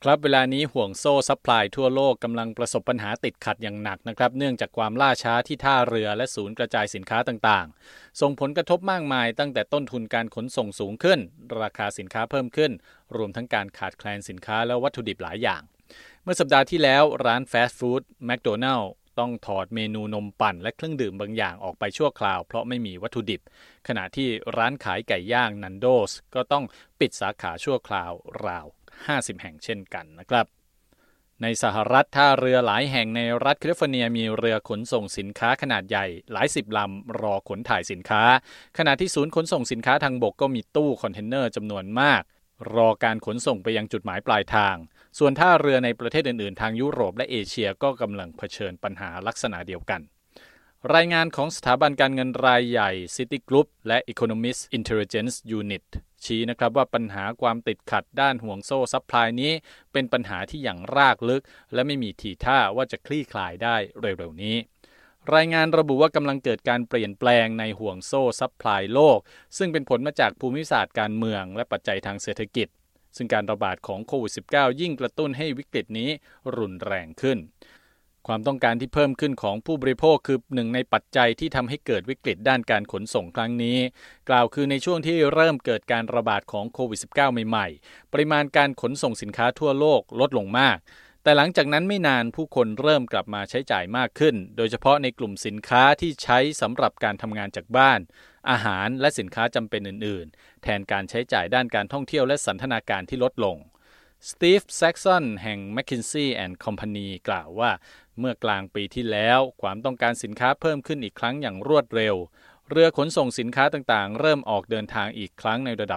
ครับเวลานี้ห่วงโซ่ซัพพลายทั่วโลกกำลังประสบปัญหาติดขัดอย่างหนักนะครับเนื่องจากความล่าช้าที่ท่าเรือและศูนย์กระจายสินค้าต่างๆส่งผลกระทบมากมายตั้งแต่ต้นทุนการขนส่งสูงขึ้นราคาสินค้าเพิ่มขึ้นรวมทั้งการขาดแคลนสินค้าและวัตถุดิบหลายอย่างเมื่อสัปดาห์ที่แล้วร้านฟาสต์ฟู้ดแมคโดนัลด์ต้องถอดเมนูนมปั่นและเครื่องดื่มบางอย่างออกไปชั่วคราวเพราะไม่มีวัตถุดิบขณะที่ร้านขายไก่ย่างนันโดสก็ต้องปิดสาขาชั่วคราวราว50 แห่งเช่นกันนะครับในสหรัฐท่าเรือหลายแห่งในรัฐแคลิฟอร์เนียมีเรือขนส่งสินค้าขนาดใหญ่หลายสิบลำรอขนถ่ายสินค้าขณะที่ศูนย์ขนส่งสินค้าทางบกก็มีตู้คอนเทนเนอร์จำนวนมากรอการขนส่งไปยังจุดหมายปลายทางส่วนท่าเรือในประเทศอื่นๆทางยุโรปและเอเชียก็กำลังเผชิญปัญหาลักษณะเดียวกันรายงานของสถาบันการเงินรายใหญ่ Citigroup และ Economist Intelligence Unit ชี้นะครับว่าปัญหาความติดขัดด้านห่วงโซ่ซัพพลายนี้เป็นปัญหาที่อย่างรากลึกและไม่มีทีท่าว่าจะคลี่คลายได้เร็วๆนี้รายงานระบุว่ากำลังเกิดการเปลี่ยนแปลงในห่วงโซ่ซัพพลายโลกซึ่งเป็นผลมาจากภูมิศาสตร์การเมืองและปัจจัยทางเศรษฐกิจซึ่งการระบาดของโควิด -19 ยิ่งกระตุ้นให้วิกฤตนี้รุนแรงขึ้นความต้องการที่เพิ่มขึ้นของผู้บริโภคคือหนึ่งในปัจจัยที่ทำให้เกิดวิกฤตด้านการขนส่งครั้งนี้กล่าวคือในช่วงที่เริ่มเกิดการระบาดของโควิด -19 ใหม่ๆปริมาณการขนส่งสินค้าทั่วโลกลดลงมากแต่หลังจากนั้นไม่นานผู้คนเริ่มกลับมาใช้จ่ายมากขึ้นโดยเฉพาะในกลุ่มสินค้าที่ใช้สำหรับการทำงานจากบ้านอาหารและสินค้าจำเป็นอื่นๆแทนการใช้จ่ายด้านการท่องเที่ยวและสันทนาการที่ลดลงสตีฟแซ็กซอนแห่ง McKinsey & Company กล่าวว่าเมื่อกลางปีที่แล้วความต้องการสินค้าเพิ่มขึ้นอีกครั้งอย่างรวดเร็วเรือขนส่งสินค้าต่างๆเริ่มออกเดินทางอีกครั้งในระดับ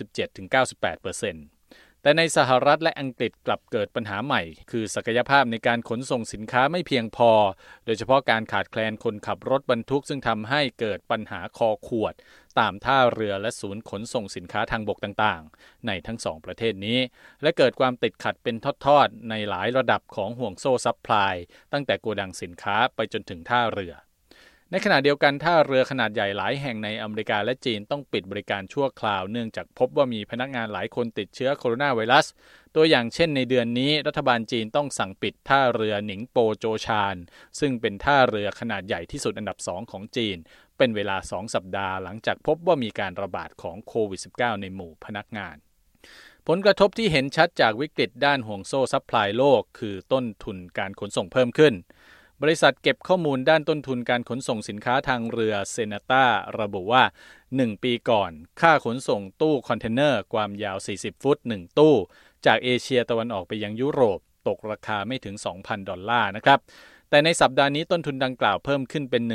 97-98% แต่ในสหรัฐและอังกฤษกลับเกิดปัญหาใหม่คือศักยภาพในการขนส่งสินค้าไม่เพียงพอโดยเฉพาะการขาดแคลนคนขับรถบรรทุกซึ่งทำให้เกิดปัญหาคอขวดตามท่าเรือและศูนย์ขนส่งสินค้าทางบกต่างๆในทั้งสองประเทศนี้และเกิดความติดขัดเป็นทอดๆในหลายระดับของห่วงโซ่ซัพพลายตั้งแต่โกดังสินค้าไปจนถึงท่าเรือในขณะเดียวกันท่าเรือขนาดใหญ่หลายแห่งในอเมริกาและจีนต้องปิดบริการชั่วคราวเนื่องจากพบว่ามีพนักงานหลายคนติดเชื้อโคโรนาไวรัสตัวอย่างเช่นในเดือนนี้รัฐบาลจีนต้องสั่งปิดท่าเรือหนิงโปโจชานซึ่งเป็นท่าเรือขนาดใหญ่ที่สุดอันดับ2ของจีนเป็นเวลา2สัปดาห์หลังจากพบว่ามีการระบาดของโควิด -19 ในหมู่พนักงานผลกระทบที่เห็นชัดจากวิกฤตด้านห่วงโซ่ซัพพลายโลกคือต้นทุนการขนส่งเพิ่มขึ้นบริษัทเก็บข้อมูลด้านต้นทุนการขนส่งสินค้าทางเรือเซนาต้าระบุว่า1ปีก่อนค่าขนส่งตู้คอนเทนเนอร์ความยาว40ฟุต1ตู้จากเอเชียตะวันออกไปยังยุโรปตกราคาไม่ถึง $2,000 นะครับแต่ในสัปดาห์นี้ต้นทุนดังกล่าวเพิ่มขึ้นเป็น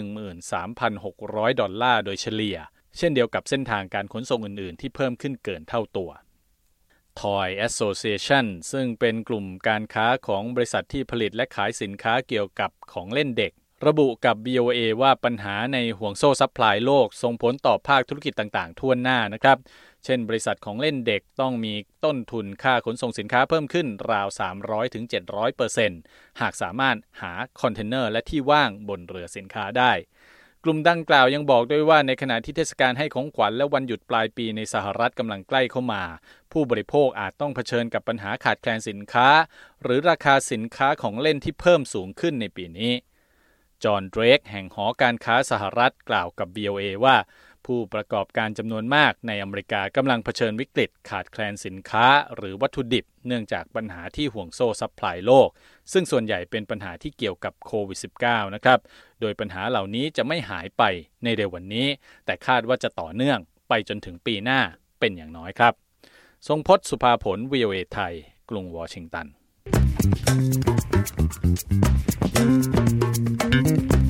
$13,600 โดยเฉลี่ยเช่นเดียวกับเส้นทางการขนส่งอื่นๆที่เพิ่มขึ้นเกินเท่าตัวToy Association ซึ่งเป็นกลุ่มการค้าของบริษัทที่ผลิตและขายสินค้าเกี่ยวกับของเล่นเด็กระบุกับ VOA ว่าปัญหาในห่วงโซ่ซัพพลายโลกส่งผลต่อภาคธุรกิจต่างๆทั่วหน้านะครับเช่นบริษัทของเล่นเด็กต้องมีต้นทุนค่าขนส่งสินค้าเพิ่มขึ้นราว 300-700% หากสามารถหาคอนเทนเนอร์และที่ว่างบนเรือสินค้าได้กลุ่มดังกล่าวยังบอกด้วยว่าในขณะที่เทศกาลให้ของขวัญและวันหยุดปลายปีในสหรัฐกำลังใกล้เข้ามาผู้บริโภคอาจต้องเผชิญกับปัญหาขาดแคลนสินค้าหรือราคาสินค้าของเล่นที่เพิ่มสูงขึ้นในปีนี้จอห์น เดรกแห่งหอการค้าสหรัฐกล่าวกับ VOA ว่าผู้ประกอบการจำนวนมากในอเมริกากำลังเผชิญวิกฤตขาดแคลนสินค้าหรือวัตถุดิบเนื่องจากปัญหาที่ห่วงโซ่ซัพพลายโลกซึ่งส่วนใหญ่เป็นปัญหาที่เกี่ยวกับโควิด -19 นะครับโดยปัญหาเหล่านี้จะไม่หายไปในเร็ววันนี้แต่คาดว่าจะต่อเนื่องไปจนถึงปีหน้าเป็นอย่างน้อยครับทรงพจน์ สุภาผล VOA ไทยกรุงวอชิงตัน